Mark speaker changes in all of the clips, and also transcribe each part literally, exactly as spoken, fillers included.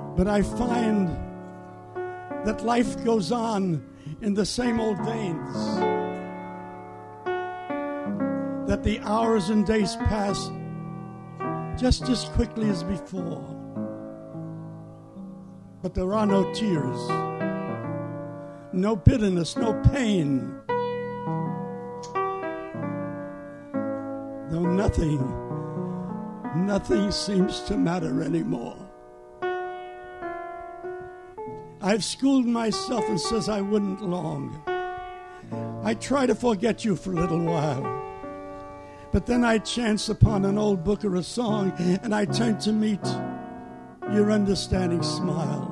Speaker 1: But I find that life goes on in the same old veins, that the hours and days pass just as quickly as before. But there are no tears, no bitterness, no pain. Though nothing, nothing seems to matter anymore. I've schooled myself and says I wouldn't long. I try to forget you for a little while. But then I chance upon an old book or a song, and I turn to meet your understanding smile.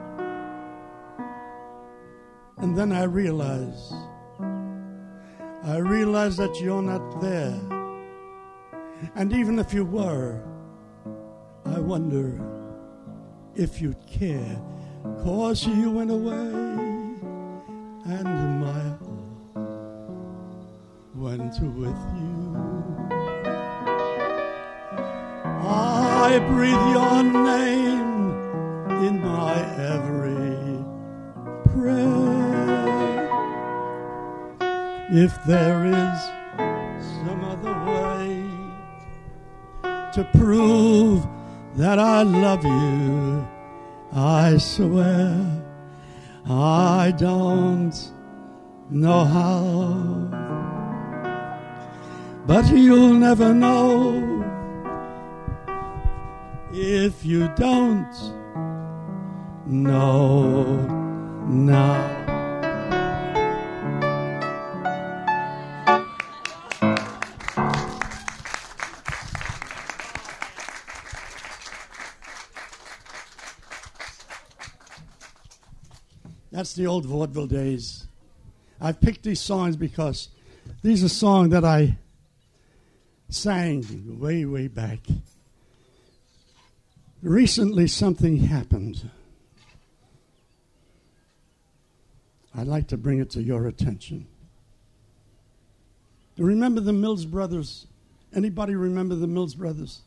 Speaker 1: And then I realize, I realize that you're not there. And even if you were, I wonder if you'd care. 'Cause you went away, and my heart went with you. I breathe your name in my every prayer. If there is some other way to prove that I love you, I swear I don't know how, but you'll never know if you don't know now. That's the old vaudeville days. I've picked these songs because these are songs that I sang way, way back. Recently, something happened. I'd like to bring it to your attention. Remember the Mills Brothers? Anybody remember the Mills Brothers?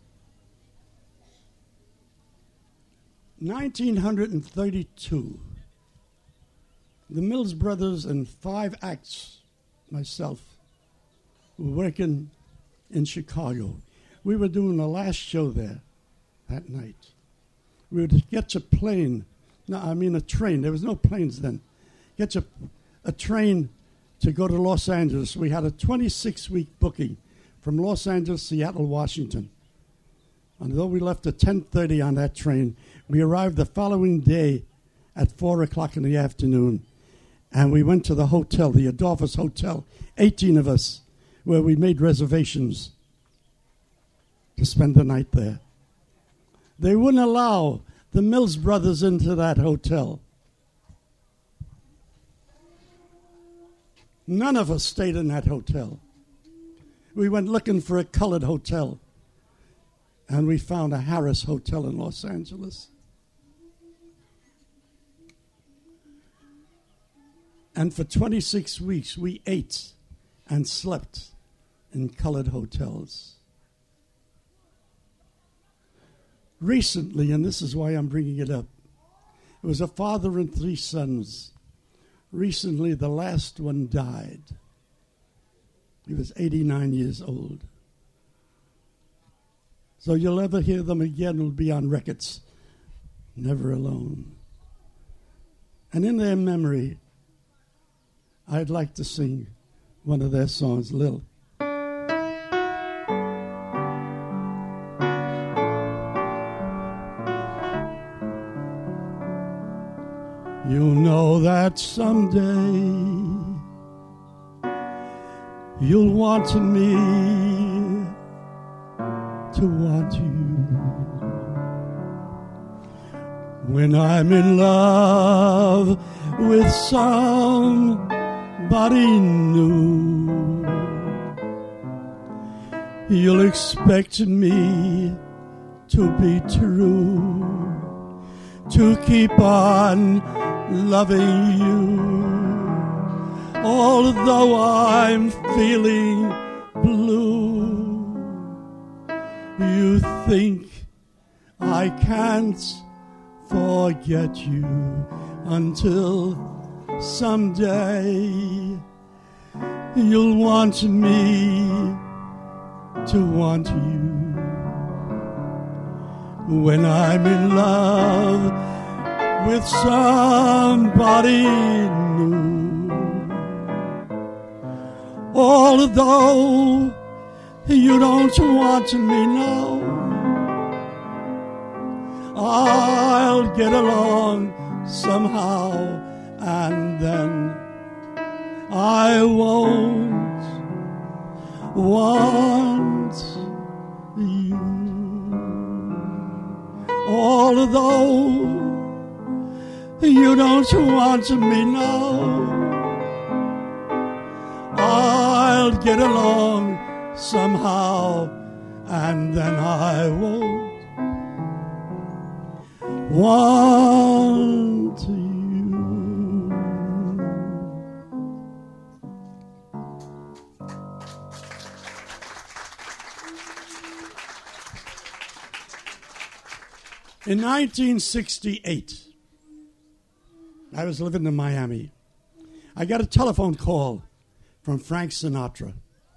Speaker 1: nineteen thirty-two. The Mills Brothers and five acts, myself, were working in Chicago. We were doing the last show there that night. We would get a plane, no, I mean a train. There was no planes then. Get a, a train to go to Los Angeles. We had a twenty-six week booking from Los Angeles, Seattle, Washington. And though we left at ten thirty on that train, we arrived the following day at four o'clock in the afternoon. And we went to the hotel, the Adolphus Hotel, eighteen of us, where we made reservations to spend the night there. They wouldn't allow the Mills Brothers into that hotel. None of us stayed in that hotel. We went looking for a colored hotel, and we found a Harris Hotel in Los Angeles. And for twenty-six weeks, we ate and slept in colored hotels. Recently, and this is why I'm bringing it up, it was a father and three sons. Recently, the last one died. He was eighty-nine years old. So you'll ever hear them again, will be on records. Never alone. And in their memory, I'd like to sing one of their songs, Lil. You know that someday you'll want me to want you. When I'm in love with somebody new, you'll expect me to be true, to keep on loving you. Although I'm feeling blue, you think I can't forget you until someday you'll want me to want you. When I'm in love with somebody new, although you don't want me now, I'll get along somehow, and then I won't want you. Although you don't want me now, I'll get along somehow, and then I won't want you. In nineteen sixty-eight, I was living in Miami. I got a telephone call from Frank Sinatra.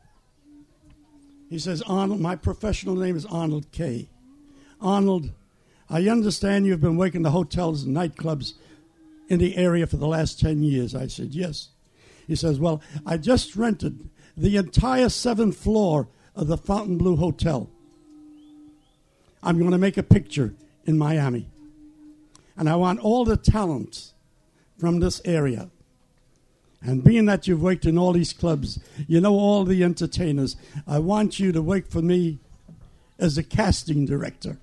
Speaker 1: He says, Arnold, my professional name is Arnold Kay. Arnold, I understand you've been working the hotels and nightclubs in the area for the last ten years. I said, yes. He says, well, I just rented the entire seventh floor of the Fontainebleau Hotel. I'm going to make a picture in Miami. And I want all the talent from this area. And being that you've worked in all these clubs, you know all the entertainers, I want you to work for me as a casting director.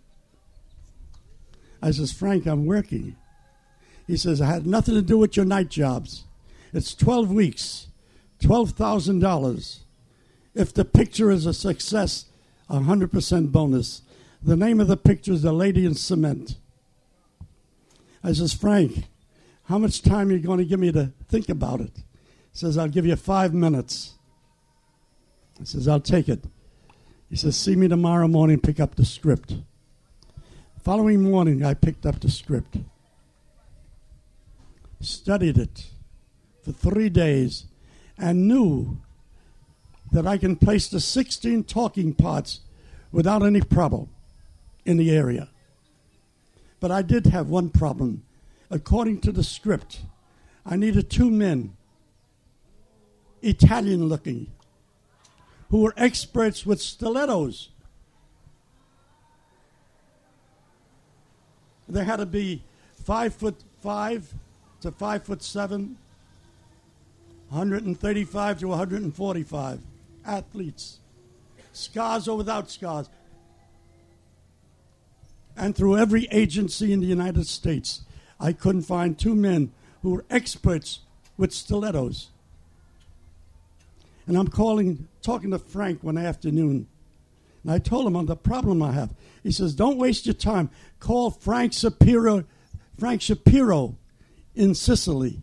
Speaker 1: I says, Frank, I'm working. He says, I had nothing to do with your night jobs. It's twelve weeks, twelve thousand dollars. If the picture is a success, one hundred percent bonus. The name of the picture is The Lady in Cement. I says, Frank, how much time are you going to give me to think about it? He says, I'll give you five minutes. I says, I'll take it. He says, see me tomorrow morning, pick up the script. Following morning, I picked up the script, studied it for three days, and knew that I can place the sixteen talking parts without any problem in the area. But I did have one problem. According to the script, I needed two men, Italian-looking, who were experts with stilettos. They had to be five foot five to five foot seven, one thirty-five to one forty-five athletes, scars or without scars. And through every agency in the United States, I couldn't find two men who were experts with stilettos. And I'm calling, talking to Frank one afternoon, and I told him on the problem I have. He says, don't waste your time. Call Frank Shapiro, Frank Shapiro in Sicily.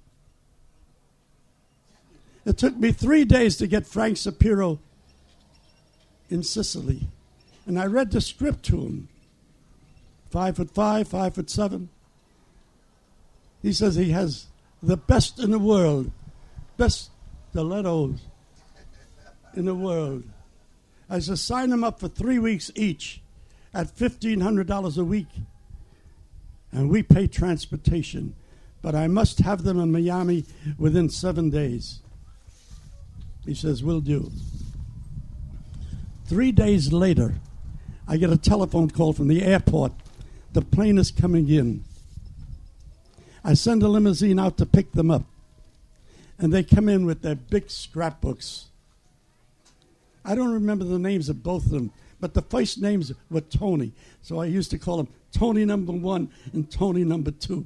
Speaker 1: It took me three days to get Frank Shapiro in Sicily. And I read the script to him. Five foot five, five foot seven. He says he has the best in the world, best stilettos in the world. I said, sign them up for three weeks each at fifteen hundred dollars a week. And we pay transportation. But I must have them in Miami within seven days. He says, we'll do. Three days later, I get a telephone call from the airport. The plane is coming in. I send a limousine out to pick them up. And they come in with their big scrapbooks. I don't remember the names of both of them, but the first names were Tony. So I used to call them Tony number one and Tony number two.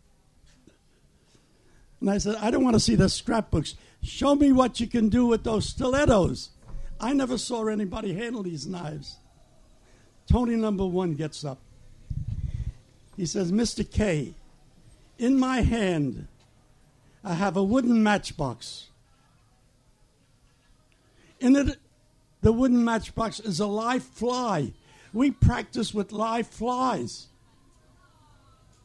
Speaker 1: And I said, I don't want to see the scrapbooks. Show me what you can do with those stilettos. I never saw anybody handle these knives. Tony number one gets up. He says, Mister K, in my hand, I have a wooden matchbox. In it, the wooden matchbox is a live fly. We practice with live flies.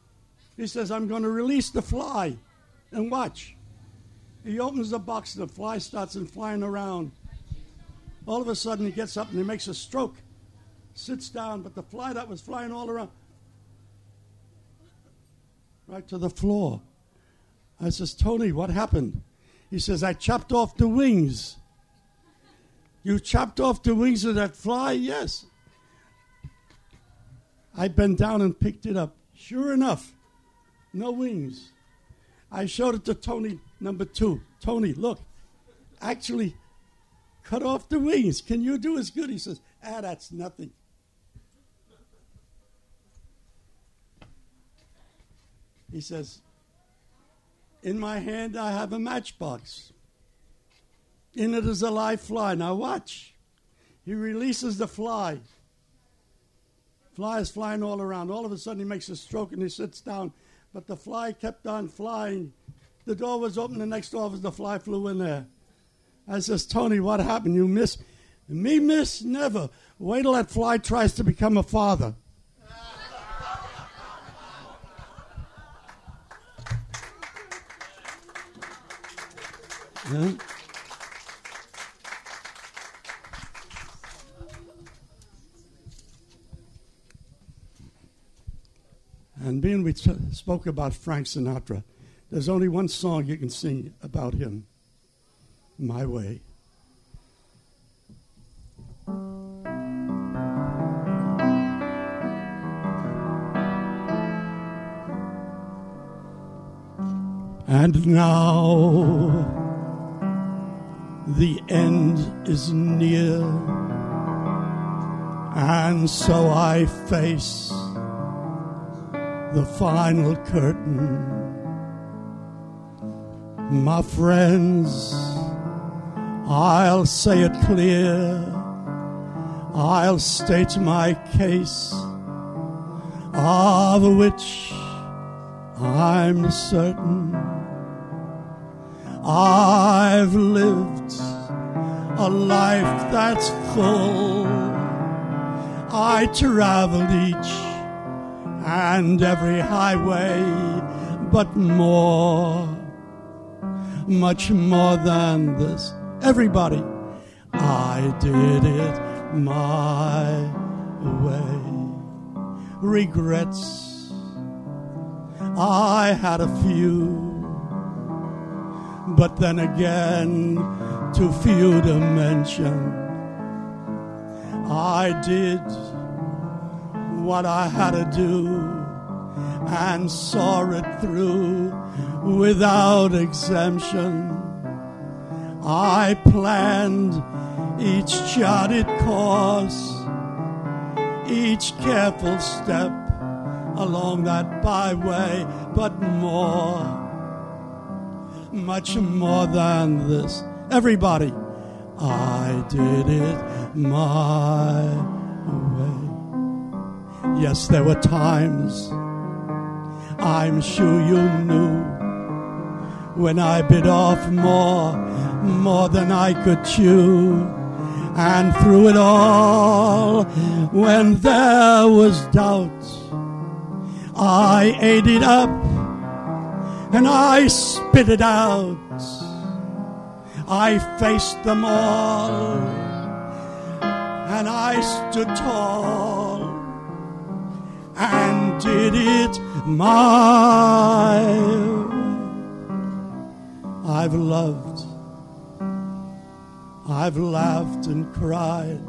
Speaker 1: He says, I'm going to release the fly. And watch. He opens the box, and the fly starts and flying around. All of a sudden, he gets up and he makes a stroke. Sits down, but the fly that was flying all around, right to the floor. I says, Tony, what happened? He says, I chopped off the wings. You chopped off the wings of that fly? Yes. I bent down and picked it up. Sure enough, no wings. I showed it to Tony, number two. Tony, look, actually cut off the wings. Can you do as good? He says, ah, that's nothing. He says, in my hand I have a matchbox. In it is a live fly. Now watch. He releases the fly. Fly is flying all around. All of a sudden he makes a stroke and he sits down. But the fly kept on flying. The door was open. The next door was the fly flew in there. I says, Tony, what happened? You miss? Me miss? Never. Wait till that fly tries to become a father. Yeah. And being we t- spoke about Frank Sinatra, there's only one song you can sing about him, My Way. And now the end is near, and so I face the final curtain. My friends, I'll say it clear, I'll state my case, of which I'm certain. I've lived a life that's full. I traveled each and every highway, but more, much more than this. Everybody, I did it my way. Regrets, I had a few, but then again, too few to mention. I did what I had to do and saw it through without exemption. I planned each charted course, each careful step along that byway, but more, much more than this. Everybody, I did it my way. Yes, there were times, I'm sure you knew, when I bit off more, more than I could chew. And through it all, when there was doubt, I ate it up and I spit it out. I faced them all and I stood tall and did it my way. I've loved, I've laughed and cried,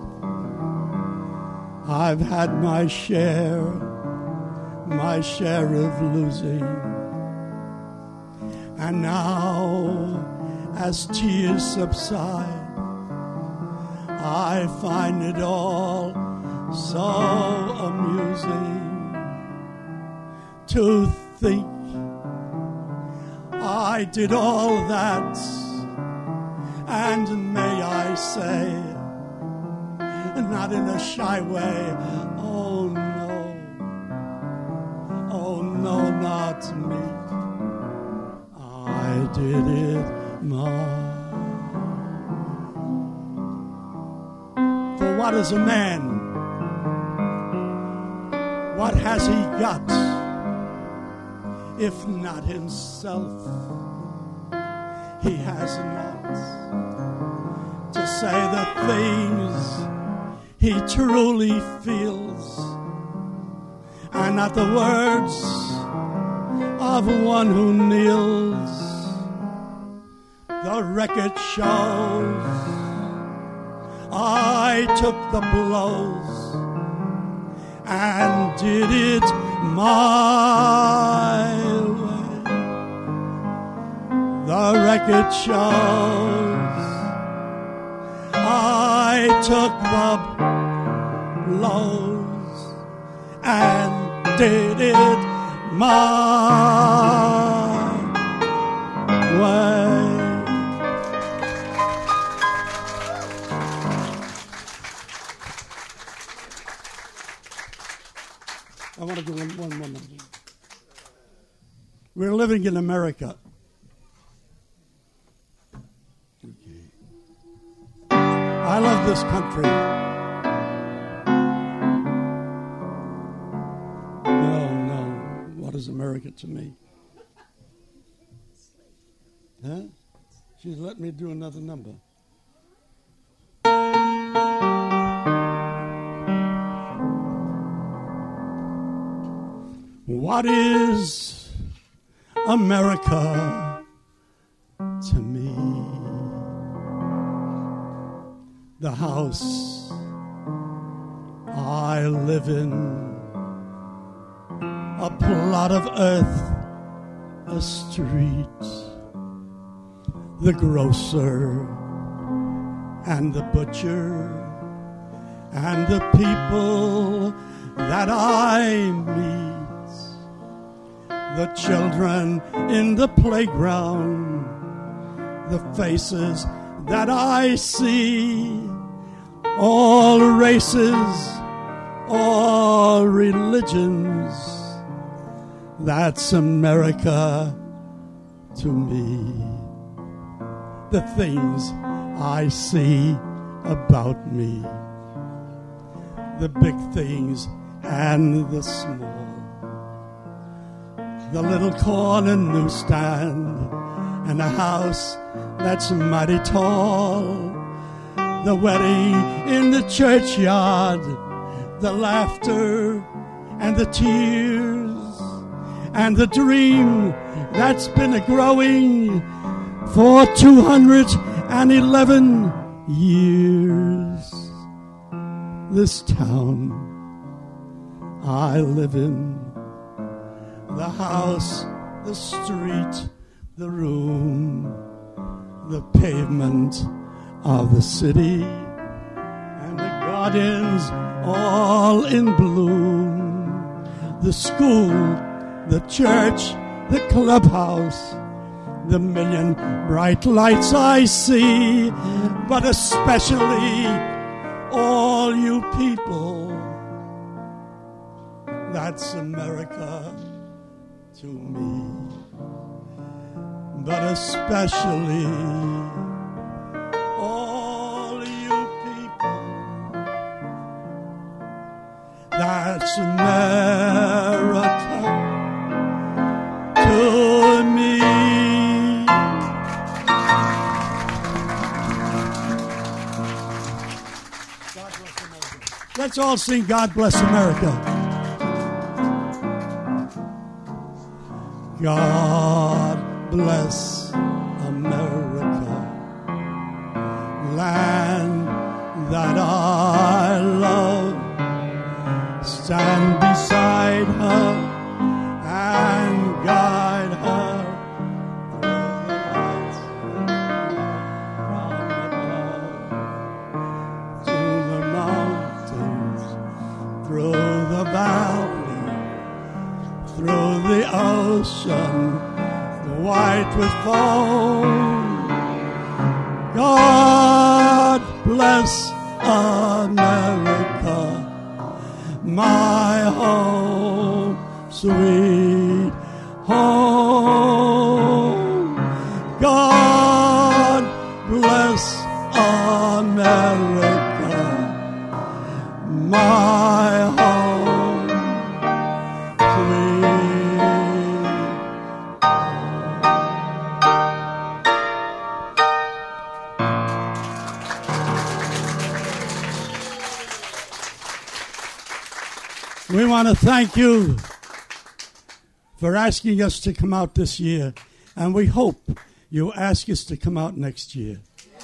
Speaker 1: I've had my share, my share of losing. And now, as tears subside, I find it all so amusing to think I did all that, and may I say, not in a shy way, oh no, oh no, not me. I did it my. For what is a man? What has he got? if not himself, he has not to say the things he truly feels, and not the words of one who kneels. The record shows I took the blows and did it my way. The record shows I took the blows and did it my way. I want to do one, one more number. We're living in America. Okay. I love this country. No, no. What is America to me? Huh? She's let me do another number. What is America to me? The house I live in, a plot of earth, a street, the grocer and the butcher and the people that I meet. The children in the playground, the faces that I see, all races, all religions, that's America to me. The things I see about me, the big things and the small. The little corner newsstand and a house that's mighty tall. The wedding in the churchyard, the laughter and the tears, and the dream that's been a-growing for two hundred eleven years. This town I live in, the house, the street, the room, the pavement of the city, and the gardens all in bloom. The school, the church, the clubhouse, the million bright lights I see, but especially all you people. That's America to me, but especially all you people. That's America to me. God bless America. Let's all sing God Bless America. God bless America, land that I love. Stand beside her and guide her through the lights from above, to the mountains, through the valley, through the ocean, white with foam. God bless America, my home, sweet home. God bless America, my home, sweet want to thank you for asking us to come out this year, and we hope you'll ask us to come out next year.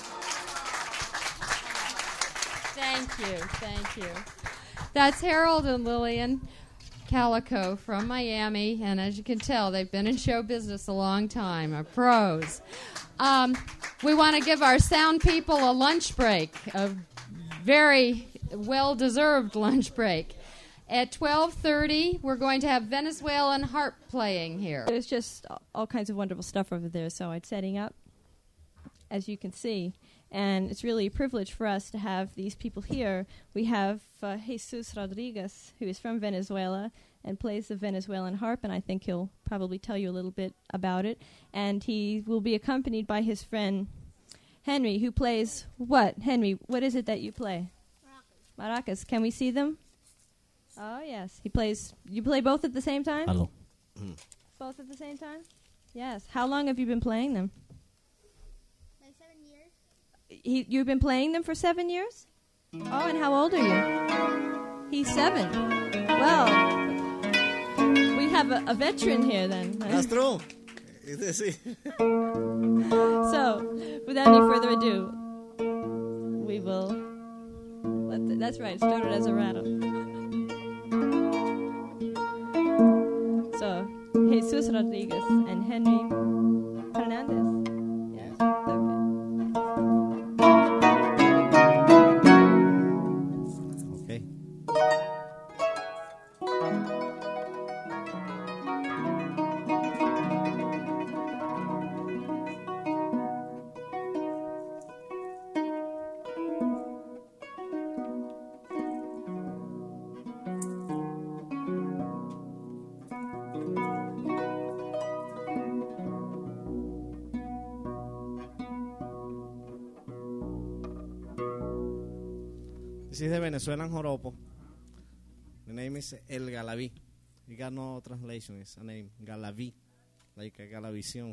Speaker 2: Thank you, thank you. That's Harold and Lillian Calico from Miami, and as you can tell, they've been in show business a long time, are pros. Um, we want to give our sound people a lunch break, a very well-deserved lunch break. At twelve thirty, we're going to have Venezuelan harp playing here.
Speaker 3: There's just all kinds of wonderful stuff over there, so it's setting up, as you can see. And it's really a privilege for us to have these people here. We have uh, Jesus Rodriguez, who is from Venezuela and plays the Venezuelan harp, and I think he'll probably tell you a little bit about it. And he will be accompanied by his friend Henry, who plays what? Henry, what is it that you play? Maracas. Maracas. Can we see them? Oh, yes. He plays. You play both at the same time?
Speaker 4: Hello.
Speaker 3: Mm. Both at the same time? Yes. How long have you been playing them?
Speaker 5: Like seven years.
Speaker 3: He, you've been playing them for seven years? Oh, and how old are you? He's seven. Well, we have a, a veteran here then.
Speaker 4: That's true.
Speaker 3: So, without any further ado, we will. Let the, that's right. Started as a rattle. So, Jesus Rodriguez and Henry Hernandez. Yes.
Speaker 4: Okay. This is the Venezuelan joropo. The name is El Galaví. You got no translation. It's a name, Galaví, like a Galavisión.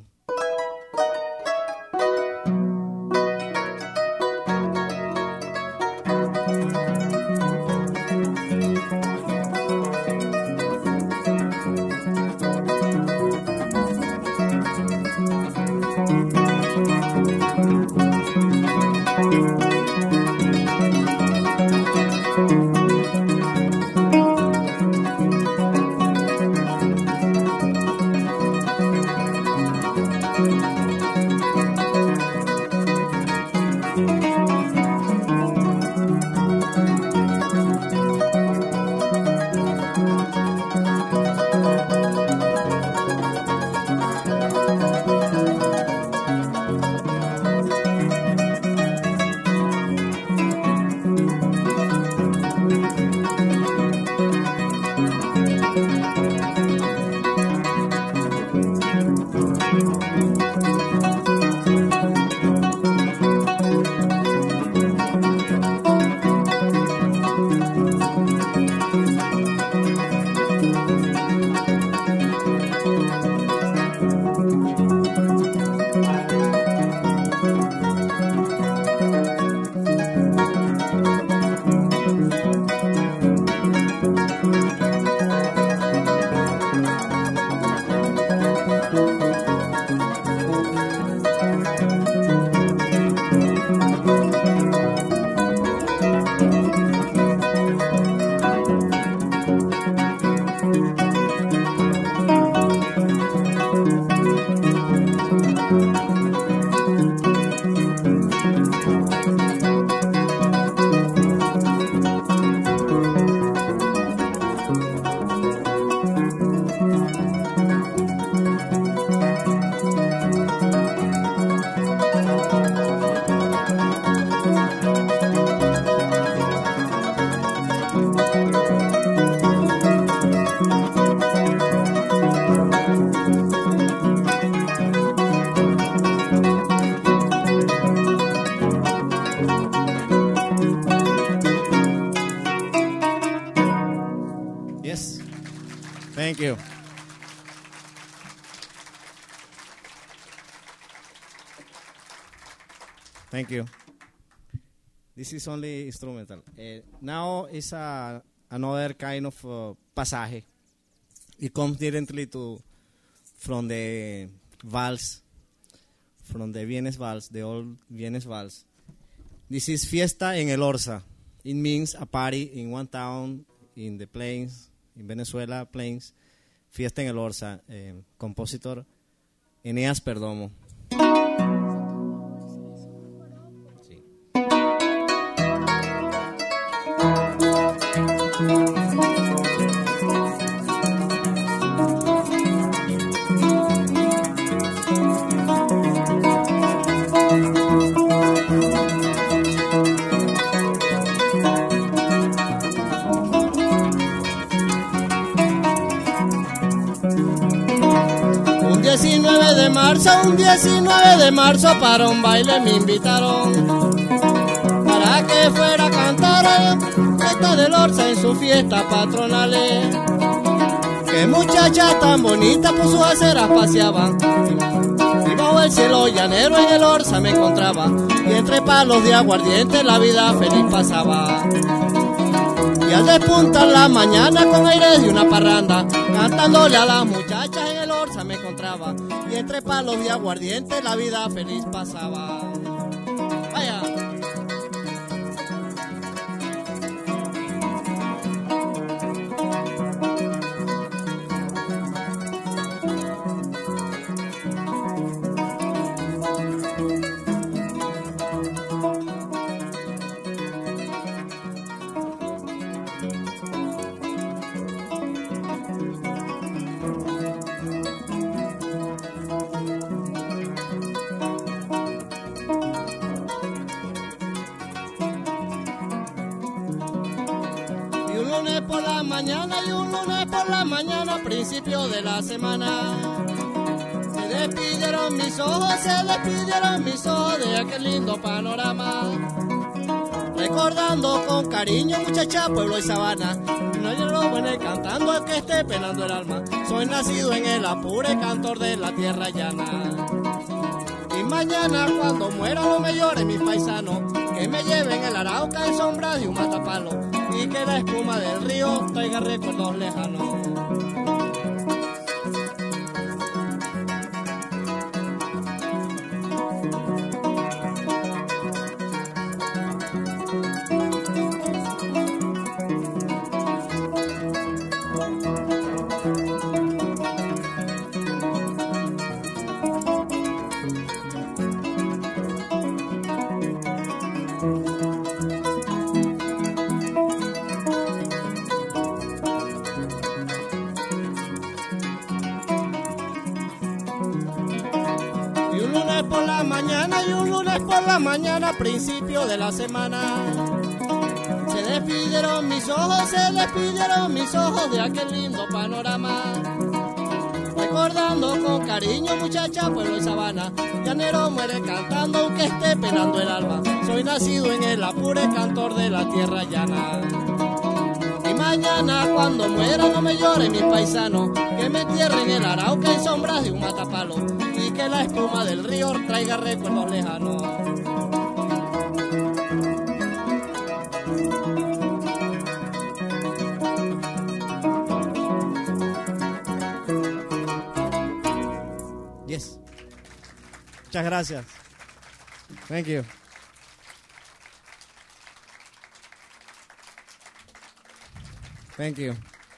Speaker 4: Thank you. Thank you. This is only instrumental. Uh, now is a, another kind of uh, pasaje. It comes directly to from the vals, from the Vienes Vals, the old Vienes Vals. This is fiesta en el Orza. It means a party in one town in the plains, in Venezuela plains. Fiesta en el Orza. Eh, compositor Eneas Perdomo. Sí.
Speaker 6: diecinueve de marzo, un diecinueve de marzo para un baile me invitaron para que fuera a cantar Fiesta del Orza en su fiesta patronal. Que muchachas tan bonitas por sus aceras paseaban y bajo el cielo llanero en el Orza me encontraba y entre palos de aguardiente la vida feliz pasaba. Y al despuntar la mañana con aire de una parranda, cantándole a las muchachas en el Orza me encontraba y entre palos de aguardiente la vida feliz pasaba. Vaya. Mañana y un lunes por la mañana, principio de la semana, se despidieron mis ojos, se despidieron mis ojos de aquel lindo panorama. Recordando con cariño, muchacha, pueblo y sabana, no hay lo bueno cantando al que esté penando el alma. Soy nacido en el Apure, cantor de la tierra llana. Y mañana cuando muera no me llore mis paisanos, que me lleven el Arauca en sombra de un matapalo y que la espuma del río traiga recuerdos lejanos. Mañana, principio de la semana, se despidieron mis ojos, se despidieron mis ojos de aquel lindo panorama. Recordando con cariño, muchacha, pueblo y sabana, llanero muere cantando aunque esté penando el alma. Soy nacido en el Apure, cantor de la tierra llana. Y mañana cuando muera no me llore mis paisanos, que me entierren en el Arauca en sombras de un matapalo y que la espuma del río traiga recuerdos lejanos.
Speaker 4: Yes. Muchas gracias. Thank you. Thank you.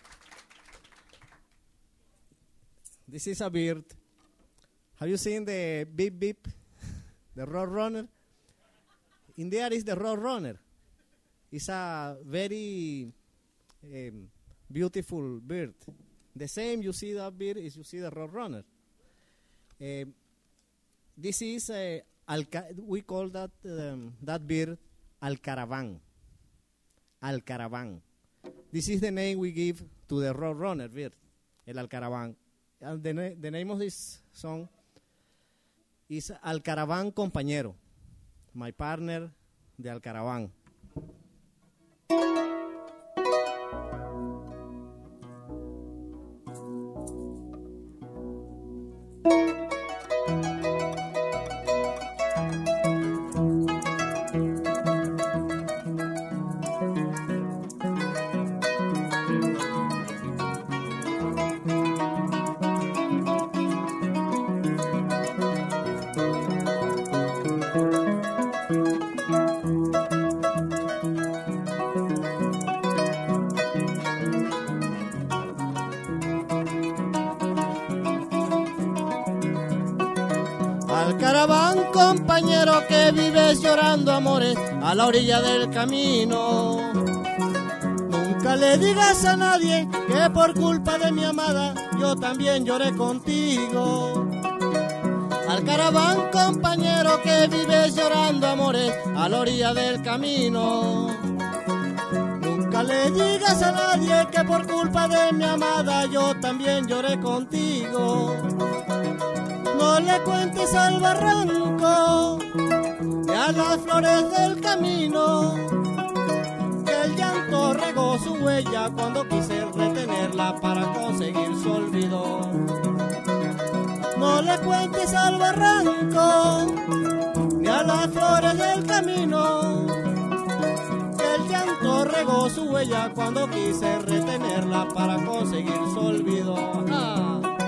Speaker 4: This is a bird. Have you seen the beep beep? The road runner? In there is the road runner. It's a very um, beautiful bird. The same you see that bird is you see the road runner. Uh, this is a alca- we call that um, that bird alcaravan. Alcaravan. This is the name we give to the road runner bird, el alcaravan. And the, na- the name of this song is Alcaravan Compañero, my partner de Alcaravan.
Speaker 6: Al caraván, compañero, que vives llorando amores a la orilla del camino. Nunca le digas a nadie que por culpa de mi amada yo también lloré contigo. Al caraván, compañero, que vives llorando amores a la orilla del camino. Nunca le digas a nadie que por culpa de mi amada yo también lloré contigo. No le cuentes al barranco ni a las flores del camino que el llanto regó su huella cuando quise retenerla para conseguir su olvido. No le cuentes al barranco ni a las flores del camino que el llanto regó su huella cuando quise retenerla para conseguir su olvido. ¡Ah!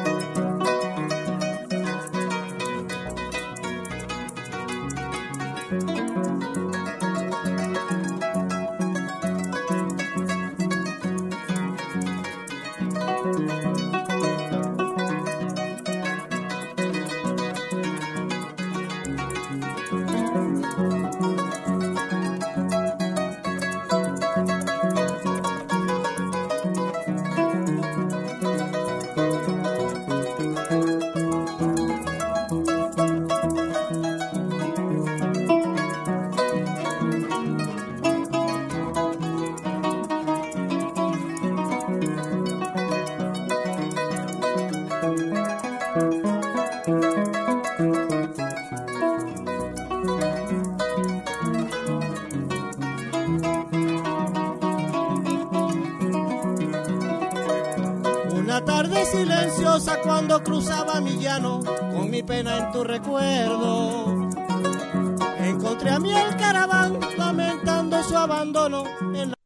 Speaker 6: Silenciosa cuando cruzaba mi llano con mi pena en tu recuerdo, encontré a mí el caraván lamentando su abandono en la